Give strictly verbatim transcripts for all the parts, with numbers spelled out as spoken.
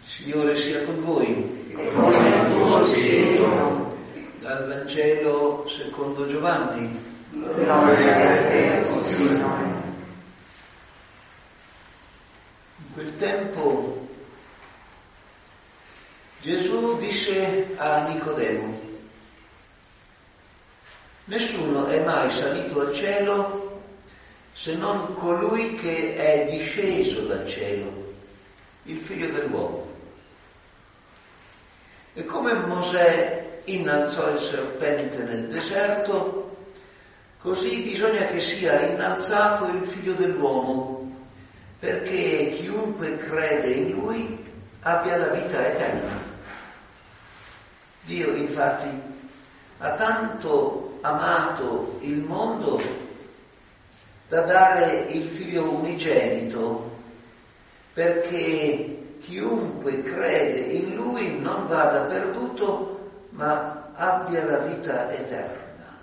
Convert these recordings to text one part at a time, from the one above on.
Signore sia con voi. E con il tuo spirito. Dal Vangelo secondo Giovanni. Gloria a te, o Signore. In quel tempo Gesù disse a Nicodemo: nessuno è mai salito al cielo se non colui che è disceso dal cielo, il Figlio dell'uomo. E come Mosè innalzò il serpente nel deserto, così bisogna che sia innalzato il Figlio dell'uomo, perché chiunque crede in Lui abbia la vita eterna. Dio infatti ha tanto amato il mondo da dare il Figlio unigenito, perché chiunque crede in Lui non vada perduto, ma abbia la vita eterna.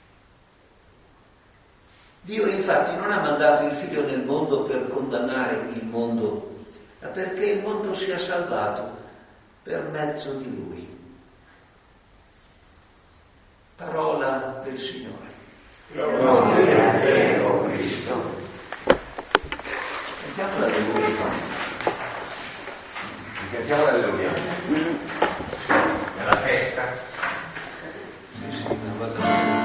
Dio infatti non ha mandato il Figlio nel mondo per condannare il mondo, ma perché il mondo sia salvato per mezzo di Lui. Parola del Signore. Gloria a te, o Cristo. Cantiamo l'alleluia. Cantiamo l'alleluia. Nella festa. Sì, sì, ma guarda.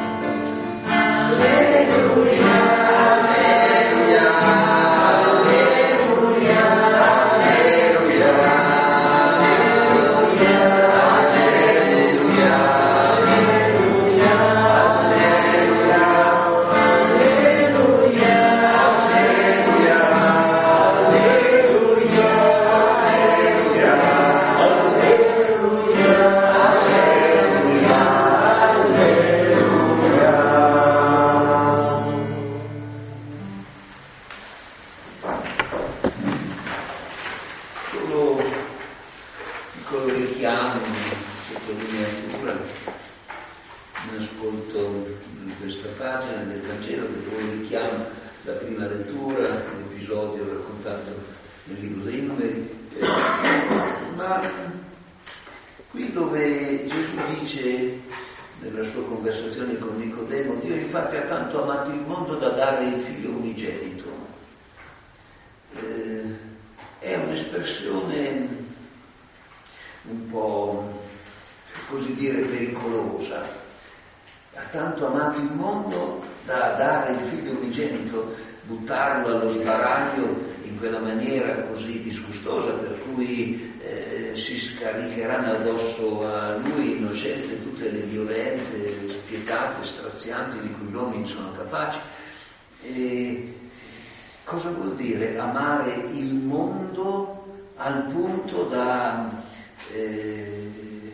Buttarlo allo sbaraglio in quella maniera così disgustosa per cui eh, si scaricheranno addosso a lui innocente tutte le violenze spietate, strazianti di cui gli uomini sono capaci. E cosa vuol dire amare il mondo al punto da eh,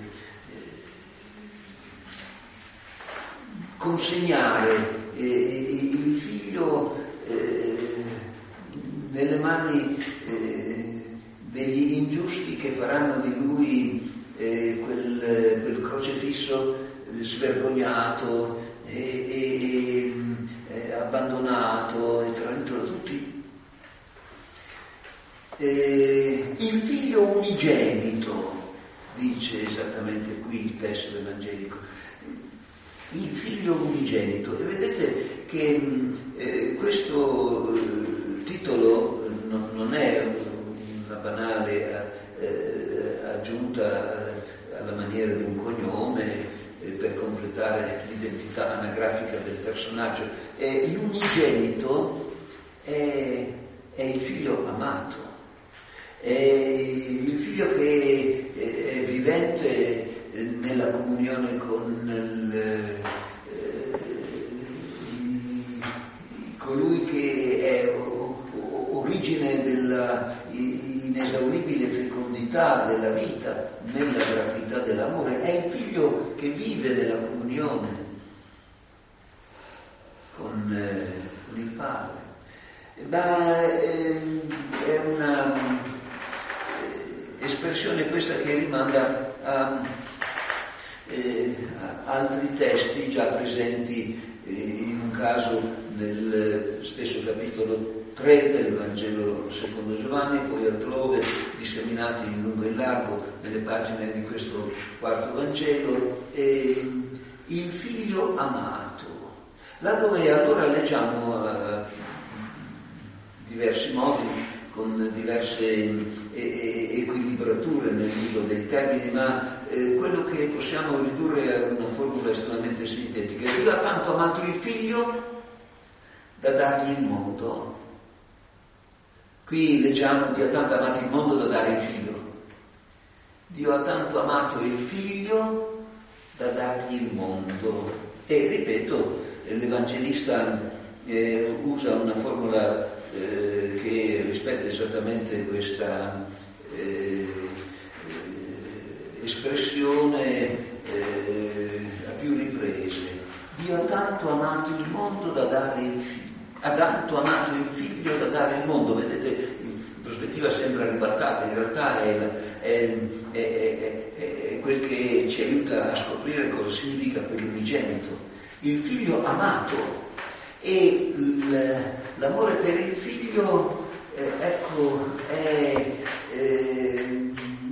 consegnare eh, il figlio Eh, nelle mani eh, degli ingiusti che faranno di lui eh, quel, quel crocefisso svergognato e, e, e abbandonato e tradito da tutti. Eh, il figlio unigenito, dice esattamente qui il testo evangelico, il figlio unigenito. E vedete che eh, questo eh, titolo non, non è una banale eh, aggiunta eh, alla maniera di un cognome eh, per completare l'identità anagrafica del personaggio. Eh, l'unigenito è, è il figlio amato, è il figlio che è vivente nella comunione con il, colui che è origine della inesauribile fecondità della vita nella gratuità dell'amore, è il figlio che vive nella comunione con, eh, con il padre. Ma eh, è una eh, espressione questa che rimanda a, eh, a altri testi già presenti eh, in un caso nel stesso capitolo tre del Vangelo secondo Giovanni, poi altrove disseminati in lungo e in largo nelle pagine di questo quarto Vangelo, e il figlio amato, laddove allora leggiamo uh, diversi modi, con diverse eh, equilibrature nell'uso dei termini, ma eh, quello che possiamo ridurre a una formula estremamente sintetica: Dio ha tanto amato il figlio da dargli il mondo. Qui leggiamo: Dio ha tanto amato il mondo da dare il figlio. Dio ha tanto amato il figlio da dargli il mondo. E ripeto, l'Evangelista eh, usa una formula eh, che rispetta esattamente questa eh, espressione eh, a più riprese. Dio ha tanto amato il mondo da dare il figlio. Ha tanto amato il figlio da dare il mondo. Vedete, in prospettiva sembra ribaltata, in realtà è, è, è, è, è quel che ci aiuta a scoprire cosa significa quell'unigenito. Il figlio amato, e l'amore per il figlio, eh, ecco, è eh,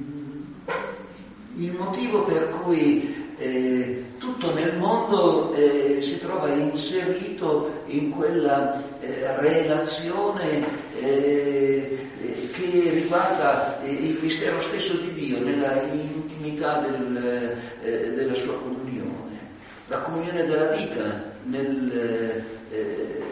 il motivo per cui eh, tutto nel mondo eh, si trova inserito in quella eh, relazione eh, che riguarda eh, il mistero stesso di Dio, nella intimità del, eh, della sua comunione, la comunione della vita, nel, eh,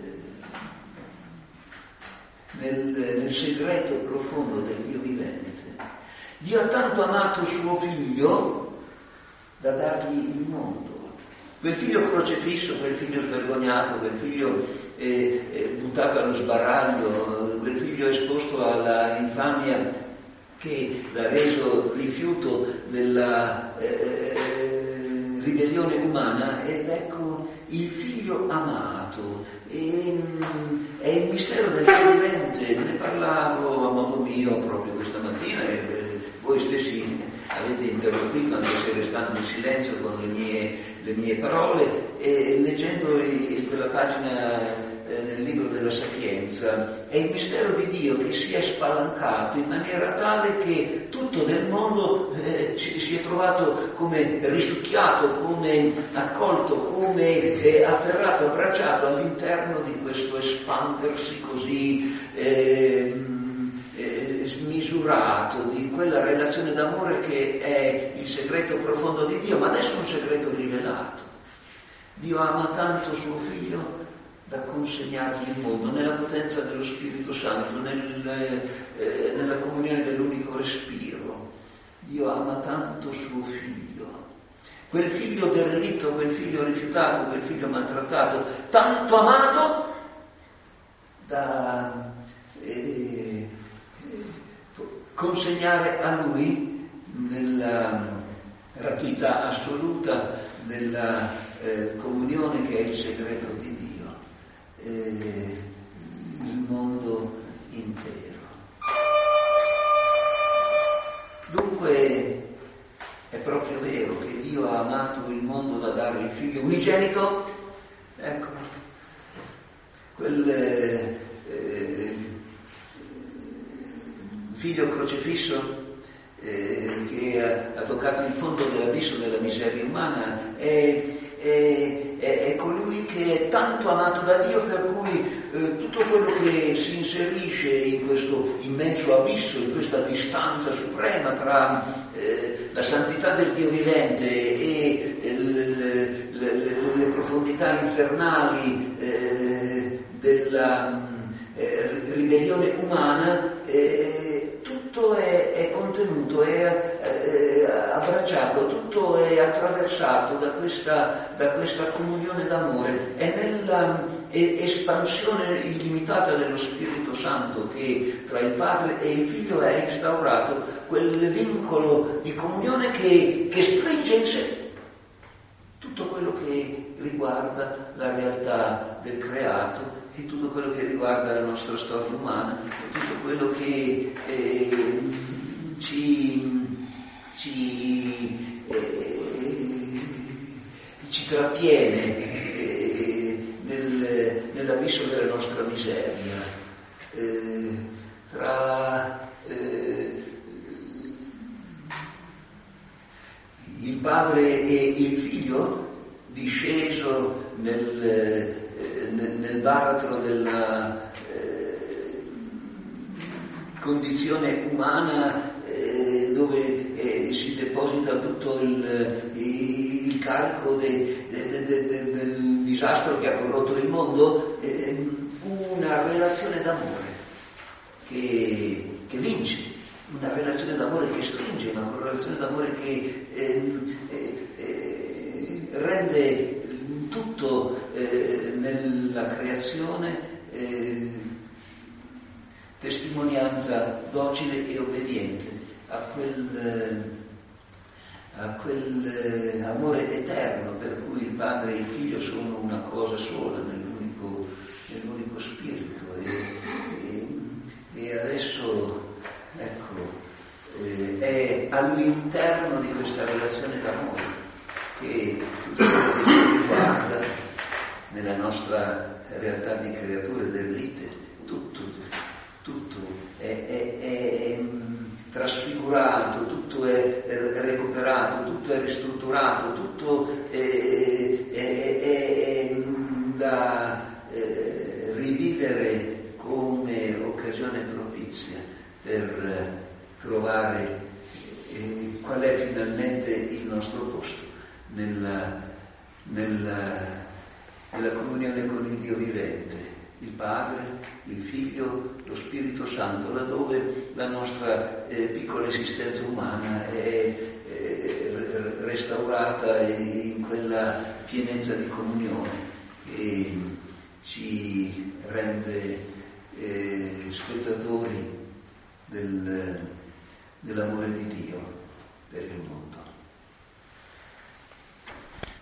nel, nel segreto profondo del Dio vivente. Dio ha tanto amato suo figlio da dargli il mondo. Quel figlio crocefisso, quel figlio svergognato, quel figlio eh, eh, buttato allo sbaraglio, quel figlio esposto alla infamia che l'ha reso rifiuto della eh, ribellione umana, ed ecco il figlio amato. E, è il mistero del Dio vivente. Ne parlavo a modo mio proprio questa mattina, e eh, voi stessi avete interloquito, anche se restando in silenzio con le mie, le mie parole, e leggendo in quella pagina eh, nel libro della Sapienza. È il mistero di Dio che si è spalancato in maniera tale che tutto del mondo eh, si, si è trovato come risucchiato, come accolto, come eh, afferrato, abbracciato all'interno di questo espandersi così eh, eh, smisurato, di quella relazione d'amore che è il segreto profondo di Dio, ma adesso è un segreto rivelato. Dio ama tanto suo figlio da consegnargli il mondo nella potenza dello Spirito Santo, nel, eh, nella comunione dell'unico respiro. Dio ama tanto suo figlio, quel figlio derelitto, quel figlio rifiutato, quel figlio maltrattato, tanto amato da eh, consegnare a lui nella gratuità assoluta della eh, comunione che è il segreto di Dio. Eh, il mondo intero. Dunque è proprio vero che Dio ha amato il mondo da dare il figlio unigenito. Ecco, quel eh, eh, figlio crocifisso eh, che ha, ha toccato il fondo dell'abisso della miseria umana è È, è, è colui che è tanto amato da Dio, per cui eh, tutto quello che si inserisce in questo immenso abisso, in questa distanza suprema tra eh, la santità del Dio vivente e eh, le, le, le, le profondità infernali eh, della eh, ribellione umana, eh, tutto è, è contenuto, è eh, abbracciato, tutto è attraversato da questa, da questa comunione d'amore. È nella è, espansione illimitata dello Spirito Santo che tra il Padre e il Figlio è instaurato quel vincolo di comunione che, che stringe in sé tutto quello che riguarda la realtà del creato, e tutto quello che riguarda la nostra storia umana, e tutto quello che eh, ci, ci, eh, ci trattiene eh, nel, nell'abisso della nostra miseria. Padre e il Figlio, disceso nel, eh, nel, nel baratro della eh, condizione umana, eh, dove eh, si deposita tutto il, il carico de, de, de, de, de, del disastro che ha corrotto il mondo, eh, una relazione d'amore che, che vince, una relazione d'amore che stringe, una relazione d'amore che eh, eh, eh, rende tutto eh, nella creazione eh, testimonianza docile e obbediente a quel, a quel eh, amore eterno per cui il Padre e il Figlio sono una cosa sola nell'unico, nell'unico spirito. E, e, e adesso, ecco, eh, è all'interno di questa relazione d'amore che tutto quello che ci riguarda nella nostra realtà di creature del vite, tutto, tutto è, è, è, è trasfigurato, tutto è, è recuperato, tutto è ristrutturato, tutto è, è, è, è da eh, rivivere come occasione propizia per trovare eh, qual è finalmente il nostro posto nella, nella, nella comunione con il Dio vivente, il Padre, il Figlio, lo Spirito Santo, laddove la nostra eh, piccola esistenza umana è, è restaurata in quella pienezza di comunione che ci rende eh, spettatori del, dell'amore di Dio per il